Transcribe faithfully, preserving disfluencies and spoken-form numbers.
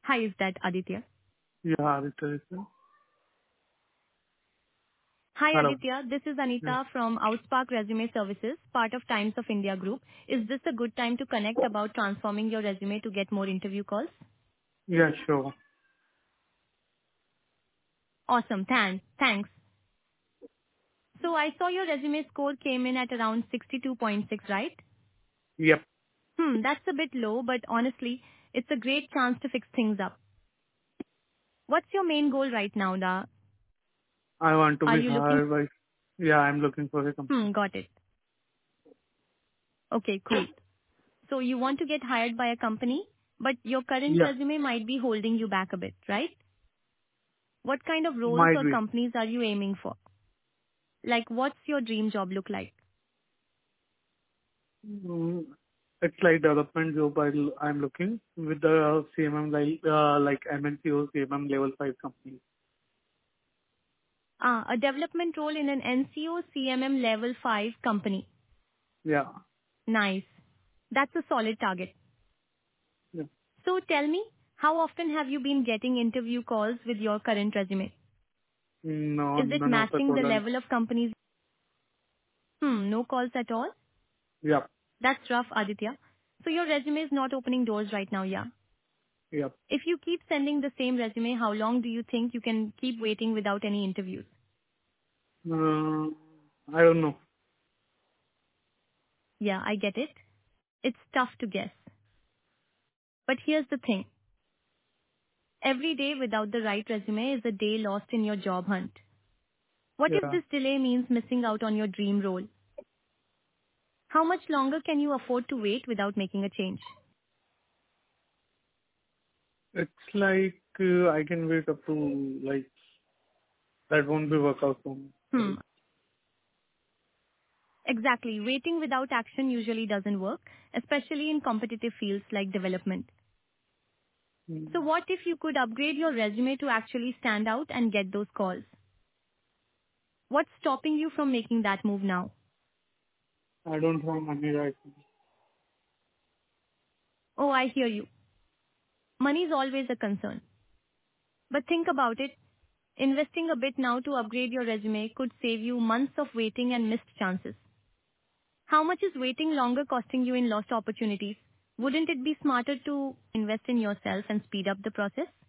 Hi, is that Aditya? Yeah, Aditya is there. Hi, Hello. Aditya. This is Yeah. Anita from Outspark Resume Services, part of Times of India Group. Is this a good time to connect about transforming your resume to get more interview calls? Yeah, sure. Awesome. Thanks. Thanks. So I saw your resume score came in at around sixty-two point six, right? Yep. Hmm, that's a bit low, but honestly, it's a great chance to fix things up. What's your main goal right now, Da? I want to Are be you looking? hired by, yeah, I'm looking for a company. Hmm, got it. Okay, cool. So you want to get hired by a company, but your current Yeah, resume might be holding you back a bit, right? What kind of roles might or be. companies are you aiming for? Like, what's your dream job look like? Mm, it's like development job I, I'm looking with the C M M like, uh, like M N C or C M M level five company. Ah, a development role in an N C O C M M level five company. Yeah. Nice. That's a solid target. Yeah. So tell me, how often have you been getting interview calls with your current resume? No, Is it none of the matching the call. level of companies? Hmm, no calls at all? Yep. That's rough, Aditya. So your resume is not opening doors right now, yeah? Yep. If you keep sending the same resume, how long do you think you can keep waiting without any interviews? Uh, I don't know. Yeah, I get it. It's tough to guess. But here's the thing. Every day without the right resume is a day lost in your job hunt. What if Yeah. this delay means missing out on your dream role? How much longer can you afford to wait without making a change? It's like, uh, I can wait up to, like, that won't be work out for me. Hmm. Exactly. Waiting without action usually doesn't work, especially in competitive fields like development. Mm, So what if you could upgrade your resume to actually stand out and get those calls? What's stopping you from making that move now? I don't have money right now. Oh, I hear you. Money is always a concern. But think about it. Investing a bit now to upgrade your resume could save you months of waiting and missed chances. How much is waiting longer costing you in lost opportunities? Wouldn't it be smarter to invest in yourself and speed up the process?